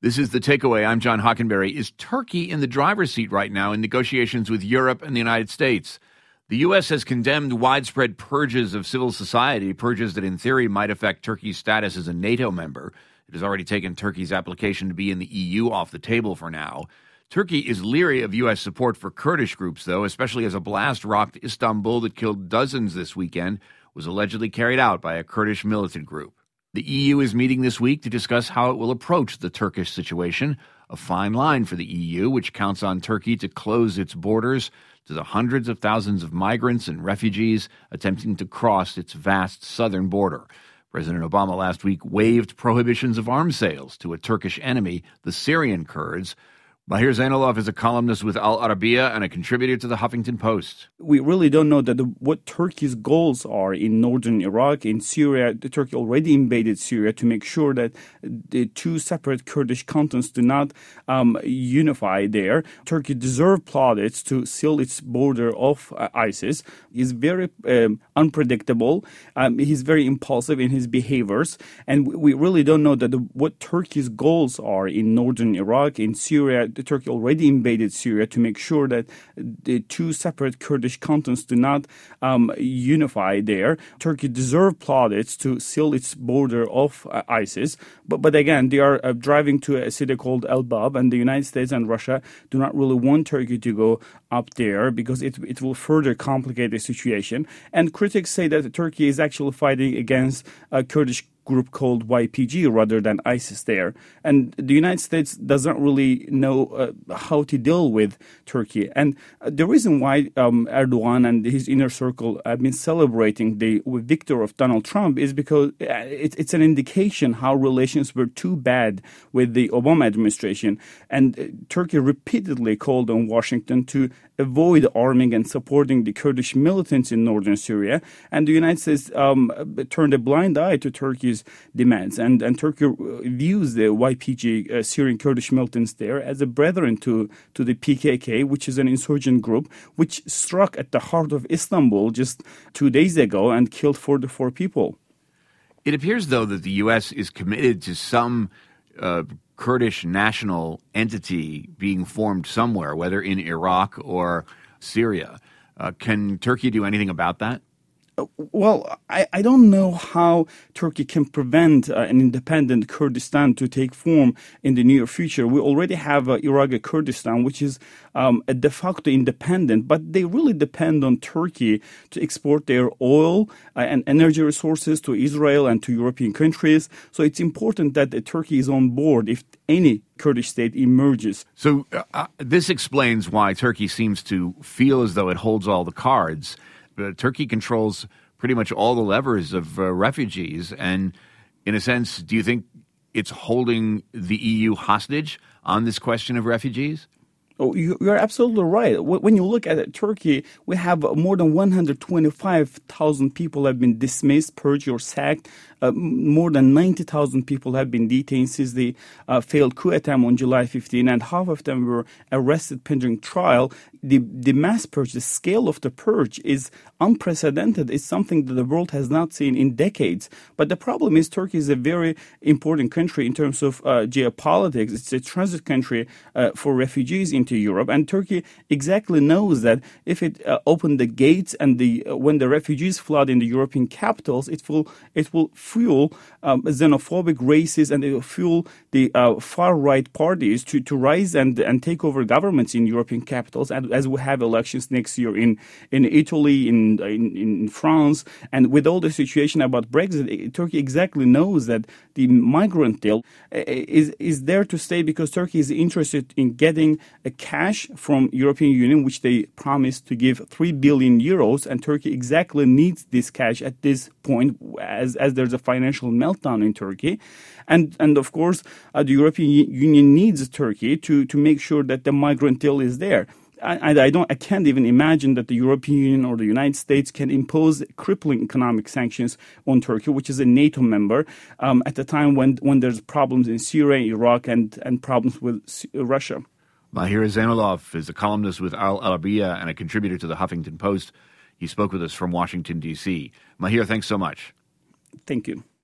This is The Takeaway. I'm John Hockenberry. Is Turkey in the driver's seat right now in negotiations with Europe and the United States? The U.S. has condemned widespread purges of civil society, purges that in theory might affect Turkey's status as a NATO member. It has already taken Turkey's application to be in the EU off the table for now. Turkey is leery of U.S. support for Kurdish groups, though, especially as a blast rocked Istanbul that killed dozens this weekend was allegedly carried out by a Kurdish militant group. The EU is meeting this week to discuss how it will approach the Turkish situation, a fine line for the EU, which counts on Turkey to close its borders to the hundreds of thousands of migrants and refugees attempting to cross its vast southern border. President Obama last week waived prohibitions of arms sales to a Turkish enemy, the Syrian Kurds. Mahir Zainulov is a columnist with Al Arabiya and a contributor to the Huffington Post. We really don't know what Turkey's goals are in northern Iraq, in Syria. Turkey already invaded Syria to make sure that the two separate Kurdish cantons do not unify there. Turkey deserves plaudits to seal its border of ISIS. He's very unpredictable. He's very impulsive in his behaviors. And we really don't know what Turkey's goals are in northern Iraq, in Syria. Turkey already invaded Syria to make sure that the two separate Kurdish cantons do not unify there. Turkey deserves plaudits to seal its border of ISIS. But again, they are driving to a city called Elbab, and the United States and Russia do not really want Turkey to go up there because it will further complicate the situation. And critics say that Turkey is actually fighting against a Kurdish group called YPG rather than ISIS there. And the United States doesn't really know how to deal with Turkey. And the reason why Erdogan and his inner circle have been celebrating the victory of Donald Trump is because it's an indication how relations were too bad with the Obama administration. And Turkey repeatedly called on Washington to avoid arming and supporting the Kurdish militants in northern Syria. And the United States turned a blind eye to Turkey's demands. And Turkey views the YPG, Syrian Kurdish militants there, as a brethren to the PKK, which is an insurgent group, which struck at the heart of Istanbul just 2 days ago and killed 44 people. It appears, though, that the U.S. is committed to some Kurdish national entity being formed somewhere, whether in Iraq or Syria. Can Turkey do anything about that? Well, I don't know how Turkey can prevent an independent Kurdistan to take form in the near future. We already have Iraqi Kurdistan, which is a de facto independent, but they really depend on Turkey to export their oil and energy resources to Israel and to European countries. So it's important that Turkey is on board if any Kurdish state emerges. So this explains why Turkey seems to feel as though it holds all the cards. Turkey controls pretty much all the levers of refugees. And in a sense, do you think it's holding the EU hostage on this question of refugees? Oh, you're absolutely right. When you look at Turkey, we have more than 125,000 people have been dismissed, purged, or sacked. More than 90,000 people have been detained since the failed coup attempt on July 15, and half of them were arrested pending trial. The mass purge, the scale of the purge is unprecedented. It's something that the world has not seen in decades. But the problem is Turkey is a very important country in terms of geopolitics. It's a transit country for refugees into Europe. And Turkey exactly knows that if it opened the gates and when the refugees flood in the European capitals, it will fuel xenophobic races, and it will fuel the far-right parties to rise and take over governments in European capitals, and as we have elections next year in Italy, in France. And with all the situation about Brexit, Turkey exactly knows that the migrant deal is there to stay because Turkey is interested in getting a cash from European Union, which they promised to give 3 billion euros, and Turkey exactly needs this cash at this point as there's a financial meltdown in Turkey. And of course, the European Union needs Turkey to make sure that the migrant deal is there. I can't even imagine that the European Union or the United States can impose crippling economic sanctions on Turkey, which is a NATO member, at the time when there's problems in Syria, Iraq, and problems with Russia. Mahir Zainulov is a columnist with Al Arabiya and a contributor to the Huffington Post. He spoke with us from Washington, D.C. Mahir, thanks so much. Thank you.